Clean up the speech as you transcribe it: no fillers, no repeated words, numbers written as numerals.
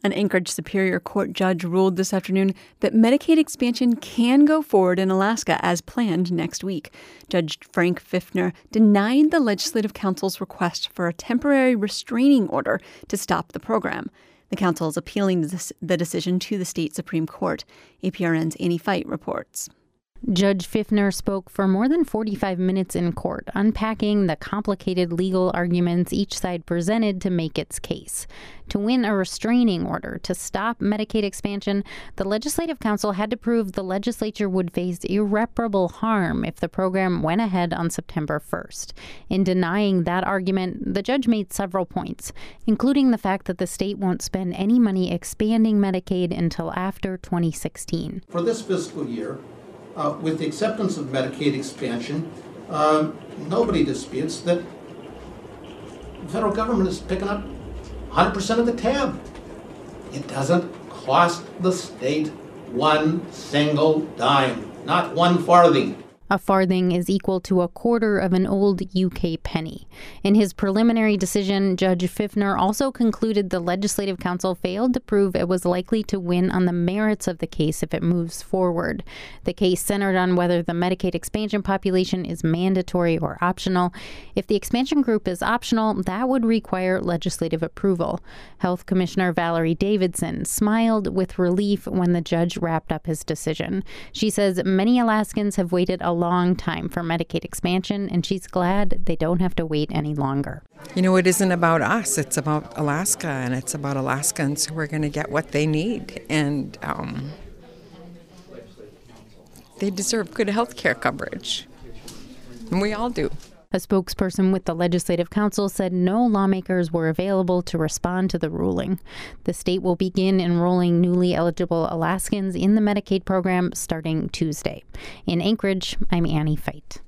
An Anchorage Superior Court judge ruled this afternoon that Medicaid expansion can go forward in Alaska as planned next week. Judge Frank Pfiffner denied the Legislative Council's request for a temporary restraining order to stop the program. The council is appealing the decision to the state Supreme Court. APRN's Annie Feit reports. Judge Pfiffner spoke for more than 45 minutes in court, unpacking the complicated legal arguments each side presented to make its case. To win a restraining order to stop Medicaid expansion, the Legislative Council had to prove the legislature would face irreparable harm if the program went ahead on September 1st. In denying that argument, the judge made several points, including the fact that the state won't spend any money expanding Medicaid until after 2016. For this fiscal year, with the acceptance of Medicaid expansion, nobody disputes that the federal government is picking up 100% of the tab. It doesn't cost the state one single dime, not one farthing. A farthing is equal to a quarter of an old UK penny. In his preliminary decision, Judge Pfiffner also concluded the Legislative Council failed to prove it was likely to win on the merits of the case if it moves forward. The case centered on whether the Medicaid expansion population is mandatory or optional. If the expansion group is optional, that would require legislative approval. Health Commissioner Valerie Davidson smiled with relief when the judge wrapped up his decision. She says many Alaskans have waited a long time for Medicaid expansion, and she's glad they don't have to wait any longer. You know, it isn't about us. It's about Alaska, and it's about Alaskans who are going to get what they need. And they deserve good health care coverage. And we all do. A spokesperson with the Legislative Council said no lawmakers were available to respond to the ruling. The state will begin enrolling newly eligible Alaskans in the Medicaid program starting Tuesday. In Anchorage, I'm Annie Feit.